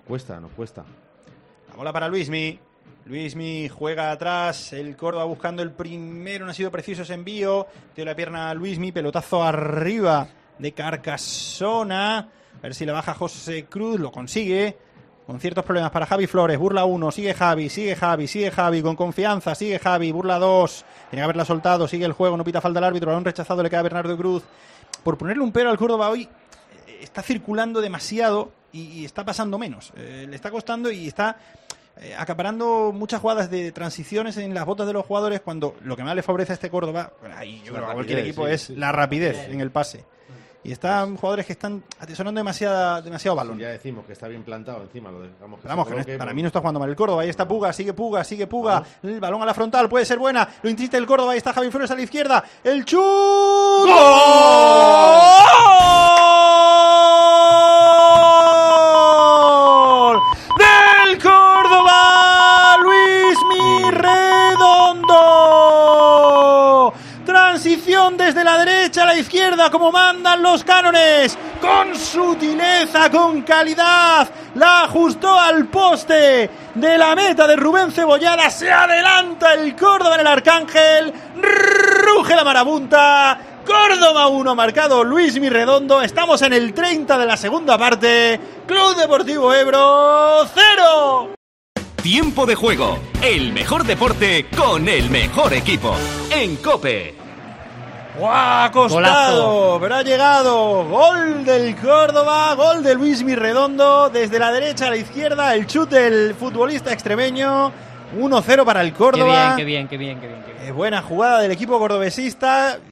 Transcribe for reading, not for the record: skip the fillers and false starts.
cuesta. La bola para Luismi. Luismi juega atrás, el Córdoba buscando el primero, no ha sido preciso ese envío. Tiene la pierna a Luismi, pelotazo arriba de Carcasona. A ver si le baja José Cruz, lo consigue. Con ciertos problemas para Javi Flores, burla 1, sigue Javi, con confianza, sigue Javi, burla 2. Tiene que haberla soltado, sigue el juego, no pita falta el árbitro, balón rechazado, le cae a Bernardo Cruz. Por ponerle un pero al Córdoba hoy, está circulando demasiado y está pasando menos. Le está costando y está acaparando muchas jugadas de transiciones en las botas de los jugadores, cuando lo que más le favorece a este Córdoba, ahí yo creo que a cualquier equipo, es la rapidez en el pase. Y están jugadores que están atesorando demasiado balón. Ya decimos que está bien plantado encima, lo dejamos que Vamos, que para mí no está jugando mal el Córdoba. Ahí está Puga, sigue Puga. El balón a la frontal, puede ser buena. Lo insiste el Córdoba, ahí está Javi Flores a la izquierda. El chut. ¡Gol! ¡Del Córdoba! Luismi Redondo. Transición desde la derecha a la izquierda, como mandan los cánones. Con sutileza, con calidad, la ajustó al poste de la meta de Rubén Cebollada. Se adelanta el Córdoba en el Arcángel. Ruge la marabunta. Córdoba 1, marcado Luismi Redondo. Estamos en el 30 de la segunda parte. Club Deportivo Ebro 0. Tiempo de juego, el mejor deporte con el mejor equipo. En COPE. ¡Guau! Costado, pero ha llegado. Gol del Córdoba, gol de Luismi Redondo. Desde la derecha a la izquierda, el chut del futbolista extremeño. 1-0 para el Córdoba. Qué bien. Buena jugada del equipo cordobesista.